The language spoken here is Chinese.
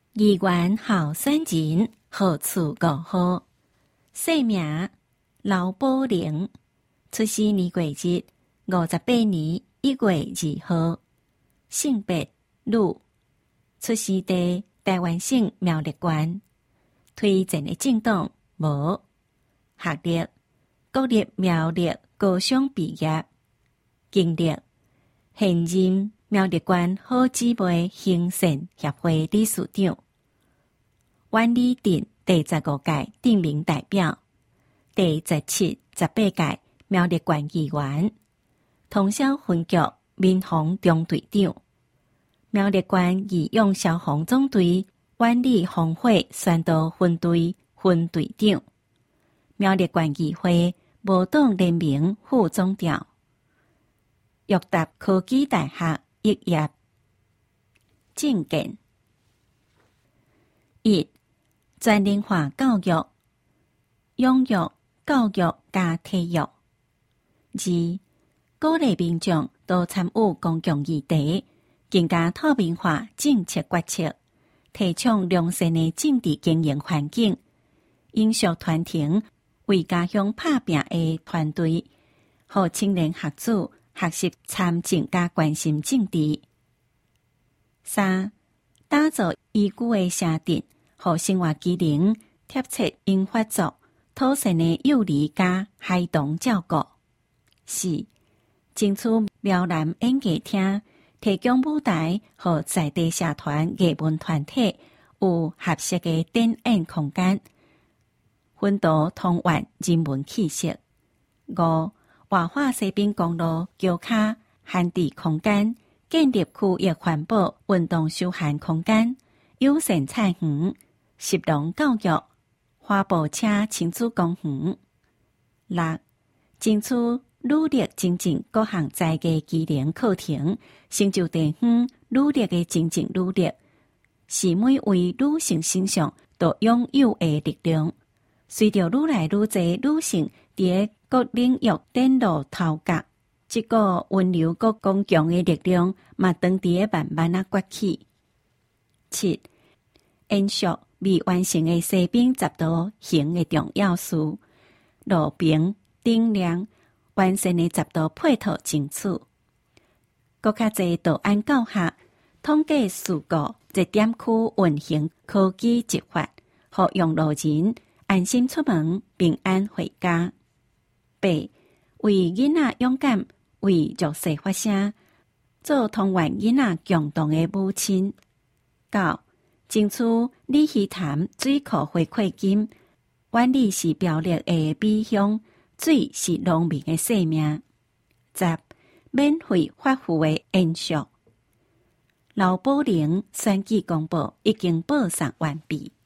议员候选人号次5号，姓名刘宝玲，出生年月日58年1月2號，性別女，出生地台灣省苗栗縣，推薦的政黨無，學歷國立苗栗高商畢業，經歷現任苗栗縣好姊妹興善協會理事長，縣里鎮第15屆鎮民代表，第17、18屆苗栗縣議員，通霄分局民防中隊長，苗栗縣義勇消防總隊縣里防火宣導分隊分隊長，苗栗縣議會無黨聯名副總調，育達科技大學畢業。政見1. 全齡化教育，養育、教育加體育。2. 鼓勵民眾多參與公共議題，更加透明化政策決策，提倡良善的政治經營環境，英屬團體為家鄉打拼的團隊，讓青年學子學習參政加關心政治。3. 打造宜居的社鎮，讓生活機能貼切應發作，妥善的幼兒加孩童照顧。4. 爭取苗南演藝廳提供舞台，讓在地社團藝文團體有合適的展演空間，奮鬥同源人文氣息。5. 活化西濱公路橋腳閒置空間，建立區域環保運動休閒空間，友善菜園、食農教育、花步車親子公園。6. 爭取努力精進各項在地技能課程，成就地方努力的精進努力，是每位女性身上都擁有的力量。隨着愈來愈多女性在各領域嶄露頭角，這個溫柔國剛強的力量嘛，當地慢慢啊崛起。7. 延續未完成的西濱10道行的重要事，路平頂亮，完善的10道配套爭取。國較濟道安教學，統計事故節點區運行科技執法，讓用路人安心出門，平安回家。8. 為囡仔勇敢，為弱勢發聲，做通源囡仔共同的母親。9. 爭取里溪潭水庫回饋金，縣里是苗栗的美鄉，水是農民的生命。10. 免費發付的延續。劉寶玲選舉公報已經報送完畢。